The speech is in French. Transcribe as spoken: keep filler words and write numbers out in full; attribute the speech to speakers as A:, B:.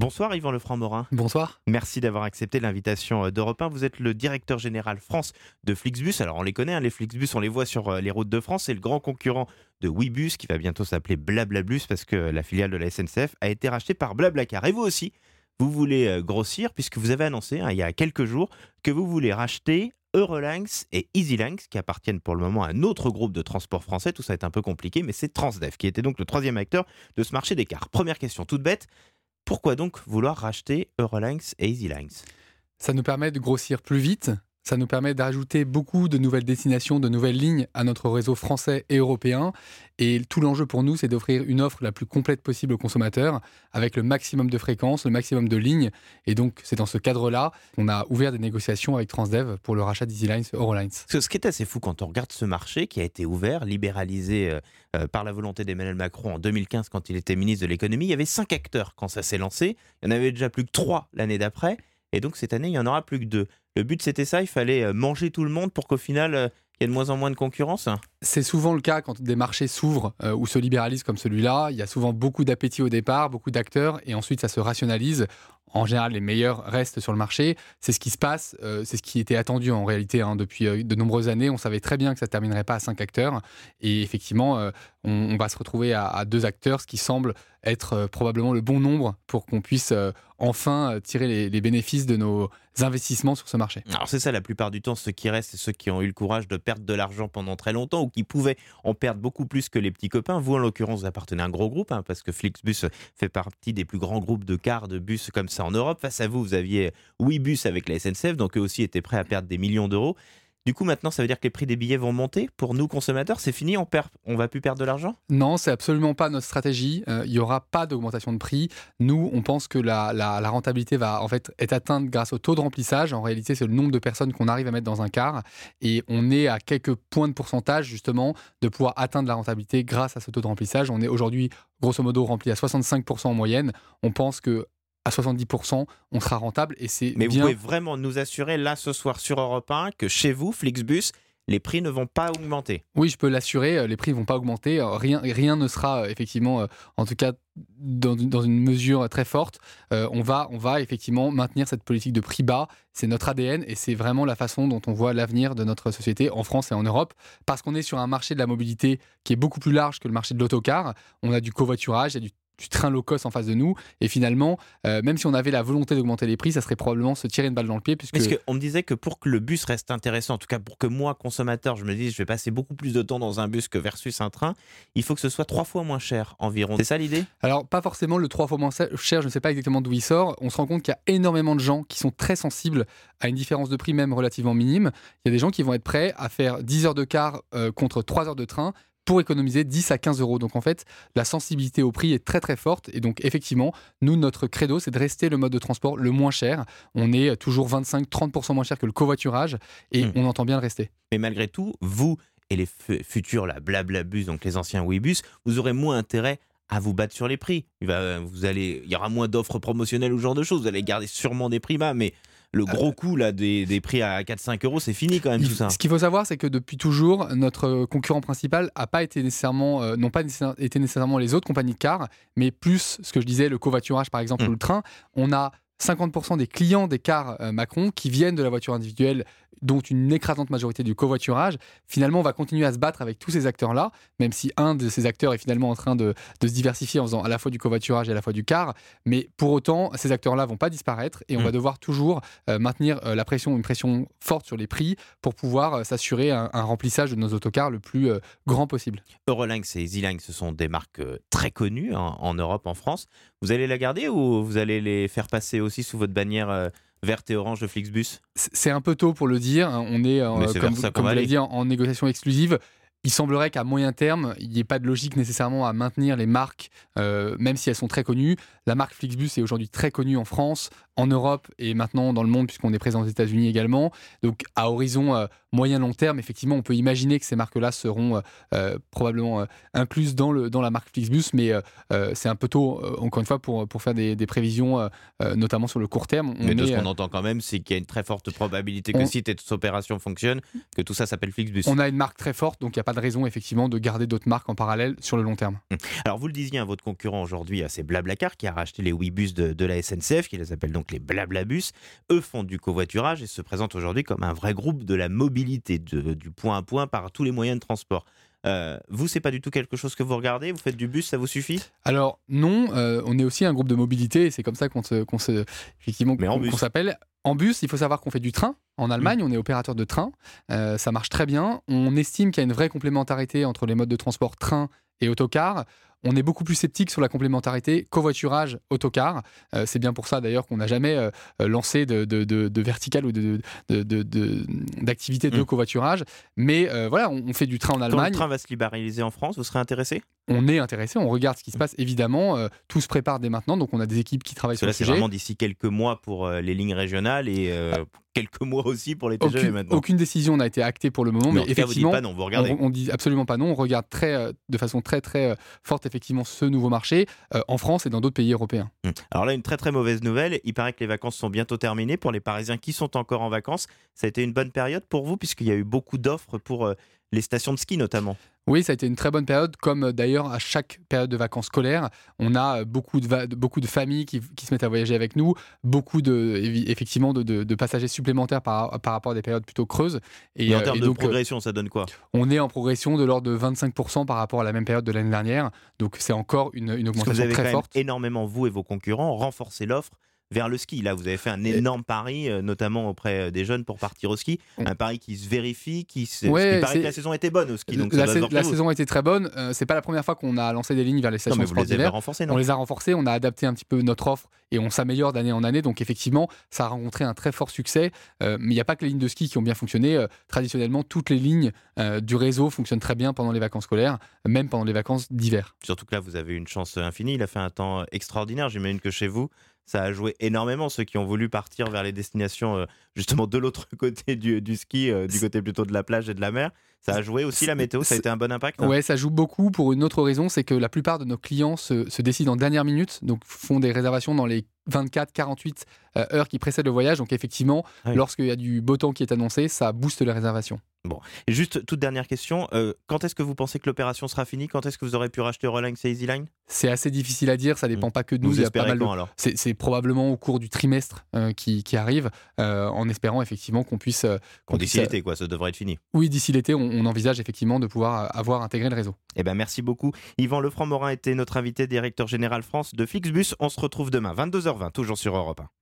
A: Bonsoir Yvan Lefranc-Morin.
B: Bonsoir.
A: Merci d'avoir accepté l'invitation d'Europe un. Vous êtes le directeur général France de Flixbus. Alors on les connaît, hein, les Flixbus, on les voit sur les routes de France. C'est le grand concurrent de Ouibus qui va bientôt s'appeler Blablabus parce que la filiale de la S N C F a été rachetée par Blablacar. Et vous aussi, vous voulez grossir puisque vous avez annoncé hein, il y a quelques jours que vous voulez racheter Eurolings et EasyLings qui appartiennent pour le moment à un autre groupe de transport français. Tout ça est un peu compliqué, mais c'est Transdev qui était donc le troisième acteur de ce marché des cars. Première question toute bête. Pourquoi donc vouloir racheter Eurolings et EasyLings ?
B: Ça nous permet de grossir plus vite, ça nous permet d'ajouter beaucoup de nouvelles destinations, de nouvelles lignes à notre réseau français et européen. Et tout l'enjeu pour nous, c'est d'offrir une offre la plus complète possible aux consommateurs, avec le maximum de fréquences, le maximum de lignes. Et donc, c'est dans ce cadre-là qu'on a ouvert des négociations avec Transdev pour le rachat d'EasyLines et Eurolings.
A: Ce qui est assez fou quand on regarde ce marché qui a été ouvert, libéralisé euh, par la volonté d'Emmanuel Macron en deux mille quinze quand il était ministre de l'économie, il y avait cinq acteurs quand ça s'est lancé. Il y en avait déjà plus que trois l'année d'après. Et donc, cette année, il n'y en aura plus que deux. Le but, c'était ça, il fallait manger tout le monde pour qu'au final, euh, il y ait de moins en moins de concurrence.
B: C'est souvent le cas quand des marchés s'ouvrent euh, ou se libéralisent comme celui-là. Il y a souvent beaucoup d'appétit au départ, beaucoup d'acteurs, et ensuite ça se rationalise. En général, les meilleurs restent sur le marché. C'est ce qui se passe, euh, c'est ce qui était attendu en réalité hein, depuis euh, de nombreuses années. On savait très bien que ça ne terminerait pas à cinq acteurs. Et effectivement, euh, on, on va se retrouver à, à deux acteurs, ce qui semble être euh, probablement le bon nombre pour qu'on puisse euh, enfin tirer les, les bénéfices de nos investissements sur ce marché.
A: Alors c'est ça, la plupart du temps, ceux qui restent, c'est ceux qui ont eu le courage de perdre de l'argent pendant très longtemps ou qui pouvaient en perdre beaucoup plus que les petits copains. Vous, en l'occurrence, vous appartenez à un gros groupe, hein, parce que Flixbus fait partie des plus grands groupes de cars, de bus comme ça en Europe. Face à vous, vous aviez Ouibus avec la S N C F, donc eux aussi étaient prêts à perdre des millions d'euros. Du coup, maintenant, ça veut dire que les prix des billets vont monter pour nous, consommateurs. C'est fini, on perd, on va plus perdre de l'argent ?
B: Non, c'est absolument pas notre stratégie. Euh, il n'y aura pas d'augmentation de prix. Nous, on pense que la, la, la rentabilité va en fait être atteinte grâce au taux de remplissage. En réalité, c'est le nombre de personnes qu'on arrive à mettre dans un car. Et on est à quelques points de pourcentage, justement, de pouvoir atteindre la rentabilité grâce à ce taux de remplissage. On est aujourd'hui, grosso modo, rempli à soixante-cinq pour cent en moyenne. On pense que à soixante-dix pour cent, on sera rentable et c'est
A: Mais
B: bien...
A: vous pouvez vraiment nous assurer, là, ce soir, sur Europe un, que chez vous, Flixbus, les prix ne vont pas augmenter ?
B: Oui, je peux l'assurer, les prix ne vont pas augmenter. Rien, rien ne sera, effectivement, en tout cas, dans, dans une mesure très forte. Euh, on, va, on va, effectivement, maintenir cette politique de prix bas. C'est notre A D N et c'est vraiment la façon dont on voit l'avenir de notre société en France et en Europe. Parce qu'on est sur un marché de la mobilité qui est beaucoup plus large que le marché de l'autocar. On a du covoiturage, il y a du du train low cost en face de nous, et finalement, euh, même si on avait la volonté d'augmenter les prix, ça serait probablement se tirer une balle dans le pied. Puisque...
A: Parce qu'on me disait que pour que le bus reste intéressant, en tout cas pour que moi, consommateur, je me dise je vais passer beaucoup plus de temps dans un bus que versus un train, il faut que ce soit trois fois moins cher environ. C'est ça l'idée ?
B: Alors, pas forcément le trois fois moins cher, je ne sais pas exactement d'où il sort. On se rend compte qu'il y a énormément de gens qui sont très sensibles à une différence de prix même relativement minime. Il y a des gens qui vont être prêts à faire dix heures de car euh, contre trois heures de train pour économiser dix à quinze euros. Donc en fait, la sensibilité au prix est très très forte. Et donc effectivement, nous, notre credo, c'est de rester le mode de transport le moins cher. On est toujours vingt-cinq à trente pour cent moins cher que le covoiturage et mmh. on entend bien le rester.
A: Mais malgré tout, vous et les f- futurs là, Blablabus, donc les anciens Ouibus, vous aurez moins intérêt à vous battre sur les prix. Il, va, vous allez, il y aura moins d'offres promotionnelles ou ce genre de choses. Vous allez garder sûrement des prix bas, mais... Le gros coup là, des, des prix à quatre à cinq euros, c'est fini quand même
B: il,
A: tout ça.
B: Ce qu'il faut savoir, c'est que depuis toujours, notre concurrent principal n'a pas été nécessairement, euh, n'ont pas nécessaire, été nécessairement les autres compagnies de cars, mais plus ce que je disais, le covoiturage par exemple mmh. ou le train. On a cinquante pour cent des clients des cars euh, Macron qui viennent de la voiture individuelle, dont une écrasante majorité du covoiturage. Finalement, on va continuer à se battre avec tous ces acteurs-là, même si un de ces acteurs est finalement en train de, de se diversifier en faisant à la fois du covoiturage et à la fois du car. Mais pour autant, ces acteurs-là ne vont pas disparaître et on mmh. va devoir toujours euh, maintenir euh, la pression, une pression forte sur les prix pour pouvoir euh, s'assurer un, un remplissage de nos autocars le plus euh, grand possible.
A: Eurolings et EasyLings, ce sont des marques euh, très connues hein, en Europe, en France. Vous allez la garder ou vous allez les faire passer aussi sous votre bannière euh, verte et orange de Flixbus ?
B: C'est un peu tôt pour le dire. On est, euh,
A: c'est
B: comme,
A: ça
B: comme vous l'avez dit, en, en négociation exclusive. Il semblerait qu'à moyen terme, il n'y ait pas de logique nécessairement à maintenir les marques, euh, même si elles sont très connues. La marque Flixbus est aujourd'hui très connue en France, en Europe et maintenant dans le monde, puisqu'on est présent aux États-Unis également. Donc, à horizon euh, moyen-long terme, effectivement, on peut imaginer que ces marques-là seront euh, euh, probablement euh, incluses dans, le, dans la marque Flixbus, mais euh, euh, c'est un peu tôt, euh, encore une fois, pour, pour faire des, des prévisions, euh, euh, notamment sur le court terme.
A: On mais de
B: est,
A: ce qu'on euh, entend quand même, c'est qu'il y a une très forte probabilité que
B: on,
A: si cette opération fonctionne, que tout ça s'appelle Flixbus.
B: On a une marque très forte, donc il n'y a pas pas de raison effectivement de garder d'autres marques en parallèle sur le long terme.
A: Alors vous le disiez, hein, votre concurrent aujourd'hui, c'est Blablacar qui a racheté les Ouibus de, de la S N C F, qui les appelle donc les Blablabus. Eux font du covoiturage et se présentent aujourd'hui comme un vrai groupe de la mobilité, de, du point à point par tous les moyens de transport. Euh, vous, c'est pas du tout quelque chose que vous regardez? Vous faites du bus, ça vous suffit?
B: Alors non, euh, on est aussi un groupe de mobilité et c'est comme ça qu'on se, qu'on se, effectivement,
A: Mais en
B: qu'on,
A: bus.
B: qu'on s'appelle. En bus, il faut savoir qu'on fait du train. En Allemagne, mmh. on est opérateur de train. Euh, ça marche très bien. On estime qu'il y a une vraie complémentarité entre les modes de transport train et autocar. On est beaucoup plus sceptique sur la complémentarité covoiturage autocar. Euh, c'est bien pour ça d'ailleurs qu'on n'a jamais euh, lancé de, de, de, de verticale ou de, de, de, de, d'activité de mmh. covoiturage. Mais euh, voilà, on, on fait du train en Allemagne.
A: Quand le train va se libéraliser en France, vous serez intéressé?
B: On est intéressé, on regarde ce qui se passe évidemment. Euh, tout se prépare dès maintenant, donc on a des équipes qui travaillent
A: Parce
B: sur
A: là,
B: le sujet.
A: C'est vraiment d'ici quelques mois pour euh, les lignes régionales et euh, ah. quelques mois aussi pour les T G V
B: aucune,
A: maintenant.
B: Aucune décision n'a été actée pour le moment, mais,
A: mais
B: effectivement,
A: cas, vous dites pas non, vous regardez.
B: On, on dit absolument pas non. On regarde très, euh, de façon très très euh, forte effectivement ce nouveau marché euh, en France et dans d'autres pays européens.
A: Alors là, une très très mauvaise nouvelle. Il paraît que les vacances sont bientôt terminées pour les Parisiens qui sont encore en vacances. Ça a été une bonne période pour vous puisqu'il y a eu beaucoup d'offres pour euh, les stations de ski notamment.
B: Oui, ça a été une très bonne période, comme d'ailleurs à chaque période de vacances scolaires. On a beaucoup de, va- beaucoup de familles qui, qui se mettent à voyager avec nous, beaucoup de, effectivement de, de, de passagers supplémentaires par, par rapport à des périodes plutôt creuses.
A: Et, et en termes et de donc, progression, ça donne quoi?
B: On est en progression de l'ordre de vingt-cinq pour cent par rapport à la même période de l'année dernière. Donc c'est encore une, une augmentation
A: Parce que vous avez
B: très
A: quand
B: forte.
A: Même énormément, vous et vos concurrents, renforcé l'offre vers le ski. Là, vous avez fait un énorme pari, euh, notamment auprès des jeunes pour partir au ski. On... Un pari qui se vérifie, qui se...
B: Ouais,
A: il paraît que la saison était bonne au ski. Donc
B: la,
A: ça
B: sa- la saison était très bonne. Euh, c'est pas la première fois qu'on a lancé des lignes vers les stations
A: non, mais
B: de sport
A: vous les avez
B: d'hiver.
A: renforcées, non?
B: On les a renforcées, on a adapté un petit peu notre offre et on s'améliore d'année en année. Donc effectivement, ça a rencontré un très fort succès. Euh, mais il n'y a pas que les lignes de ski qui ont bien fonctionné. Euh, traditionnellement, toutes les lignes euh, du réseau fonctionnent très bien pendant les vacances scolaires, même pendant les vacances d'hiver.
A: Surtout que là, vous avez une chance infinie. Il a fait un temps extraordinaire. J'imagine que chez vous, ça a joué énormément, ceux qui ont voulu partir vers les destinations euh, justement de l'autre côté du, du ski, euh, du côté plutôt de la plage et de la mer. Ça a joué aussi la météo, ça a été un bon impact?
B: Ouais, ça joue beaucoup pour une autre raison, c'est que la plupart de nos clients se, se décident en dernière minute, donc font des réservations dans les vingt-quatre à quarante-huit euh, heures qui précèdent le voyage. Donc effectivement, oui. lorsqu'il y a du beau temps qui est annoncé, ça booste les réservations.
A: Bon, et juste toute dernière question, euh, quand est-ce que vous pensez que l'opération sera finie? Quand est-ce que vous aurez pu racheter Eurolines et EasyLine?
B: C'est assez difficile à dire, ça dépend mmh. pas que de nous.
A: Vous
B: il y a
A: espérez
B: pas mal
A: quand
B: de...
A: alors?
B: c'est, c'est probablement au cours du trimestre euh, qui, qui arrive, euh, en espérant effectivement qu'on puisse... Euh,
A: qu'on d'ici puisse... l'été, quoi, ça devrait être fini.
B: Oui, d'ici l'été, on, on envisage effectivement de pouvoir avoir intégré le réseau.
A: Eh ben, merci beaucoup. Yvan Lefranc-Morin était notre invité, directeur général France de Flixbus. On se retrouve demain, vingt-deux heures vingt, toujours sur Europe un.